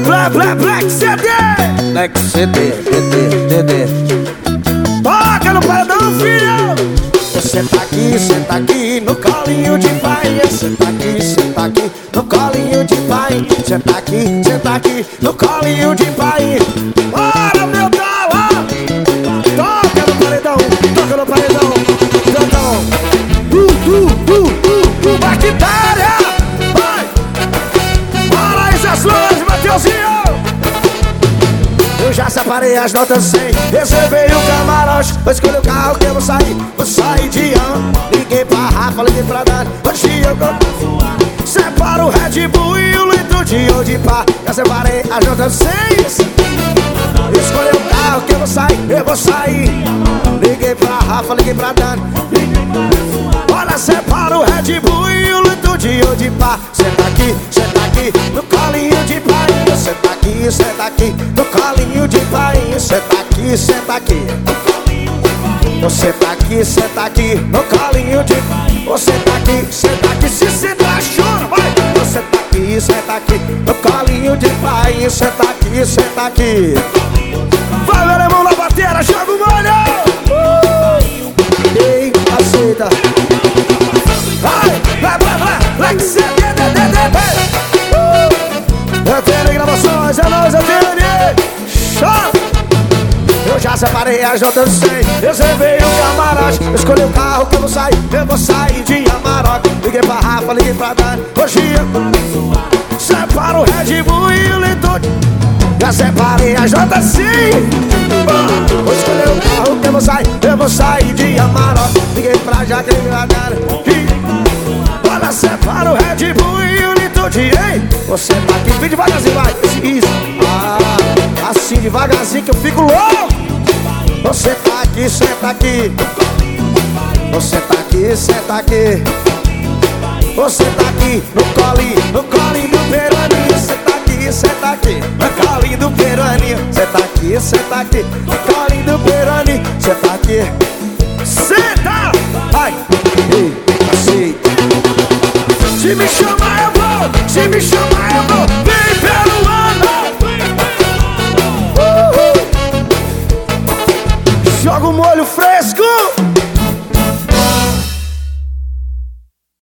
Black CD. Black CD, DD. Toca no paredão, filho. Você tá aqui no colinho de pai. Você tá aqui no colinho de pai. Você tá aqui no colinho de pai. Bora, meu dala. Toca no paredão, toca no paredão. Bactéria. Vai. Bora aí, essas flores, Mateuzinho. Eu já separei as notas 100, reservei o camarote, vou escolher o carro que eu vou sair de ano. Liguei pra Rafa, liguei pra Dani, hoje eu vou. Separo o Red Bull e o litro de Odipá. Já separei as notas 100, escolhi o carro que eu vou sair. Liguei pra Rafa, liguei pra Dani. Olha, separa o Red Bull e o litro de Odipá. Senta aqui no colinho de pai. Senta aqui no colinho de pai. Senta aqui. Você tá aqui no colinho de pai. Você tá aqui, se sentar chora, vai. Você tá aqui no colinho de pai. Senta aqui. Vai, meu irmão, na bateria, joga o molho. Ei, aceita. Vai, Black CD, Eu tenho gravações, é nóis, eu tenho. Chora. Eu já separei as notas 100, reservei o camarote, escolhi o carro que eu vou sair de Amarok. Liguei pra Rafa, liguei pra Dani, hoje eu separo o Red Bull e o litro. Já separei as notas 100, vou escolher o carro que eu vou sair de Amarok. Liguei pra Jaqueline e pra Dani. Olha, separa o Red Bull e o litro de ei. Você tá aqui, vem devagarzinho, vai. Isso, assim devagarzinho que eu fico louco. Você tá aqui, senta aqui. Você tá aqui, senta aqui. Você tá aqui no colinho do Peruaninho. Você tá aqui, senta aqui no colinho do Peruaninho. Você tá aqui no colinho do Peruaninho. Você tá aqui, senta. Ai, ei, aceita. Se me chamar eu vou, se me chamar eu vou. Vem pelo ano. Joga o molho fresco.